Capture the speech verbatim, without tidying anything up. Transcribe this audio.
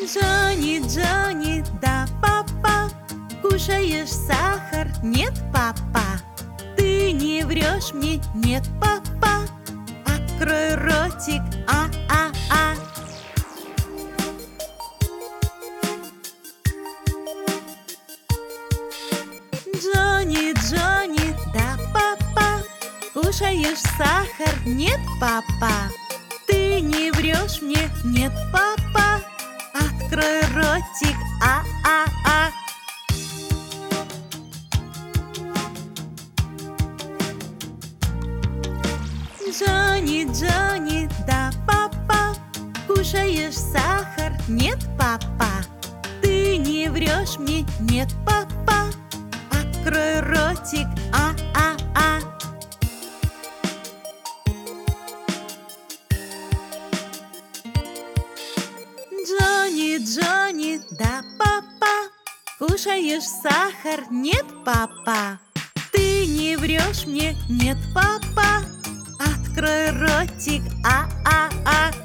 Джонни, Джонни, да, папа. Кушаешь сахар? Нет, папа. Ты не врешь мне? Нет, папа. Открой ротик, а-а-а. Джонни, Джонни, да, папа. Кушаешь сахар? Нет, папа. Ты не врешь мне? Нет, папа. Открой ротик, а-а-а. Джонни, Джонни, да, папа. Кушаешь сахар? Нет, папа. Ты не врешь мне? Нет, папа. Открой ротик, а-а-а. Джонни, Джонни, да, папа. Кушаешь сахар? Нет, папа. Ты не врешь мне? Нет, папа. Открой ротик, а-а-а.